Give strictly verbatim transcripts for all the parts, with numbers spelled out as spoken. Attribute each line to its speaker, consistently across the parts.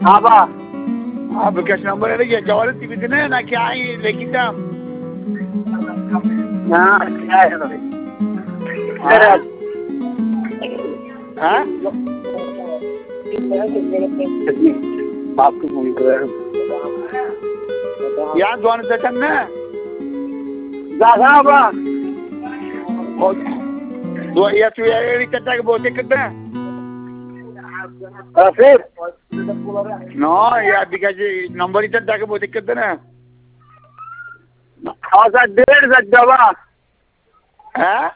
Speaker 1: हाँ बा
Speaker 2: हाँ विकास नंबर है ये जवाब टीवी देने ना क्या ही लेकिन था
Speaker 1: हाँ क्या है भाई
Speaker 2: हाँ हाँ
Speaker 1: बाप को मूवी कर
Speaker 2: यार दोन सेकंड ना
Speaker 1: जागा बा
Speaker 2: दो या तू यार इतना तक बोलते कितना
Speaker 1: फिर
Speaker 2: नो यार विकास नंबर इतना तक बोलते कितना
Speaker 1: खासा डेढ़ जगह
Speaker 2: हाँ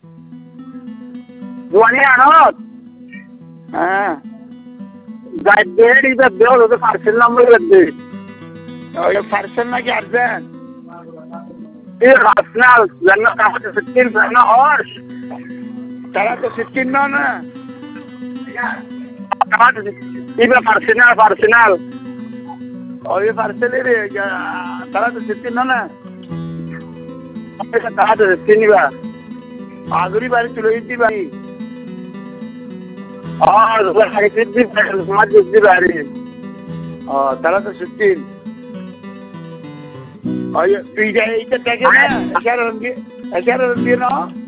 Speaker 1: दुआनी आना
Speaker 2: हाँ
Speaker 1: डेढ़ इधर दो तो पार्सल नंबर लग गई
Speaker 2: और ये पार्सल ना क्या अर्थ है
Speaker 1: ये राशनल जनना कहाँ से सिक्किम करना और
Speaker 2: तारा तो सिक्किम ना ना
Speaker 1: कहाँ से इधर पार्सनल पार्सनल
Speaker 2: और ये पार्सल ले रहे क्या तारा तो सिक्किम ना ना
Speaker 1: कहाँ से सिक्किम बा
Speaker 2: आगरी बारी चलो इतनी बारी
Speaker 1: और जिद्दी समाज जिद्दी बारी
Speaker 2: हाँ तारा तो सिक्किम और ये पी जाए इतना क्या ना ऐसा रंगी ऐसा रंगी ना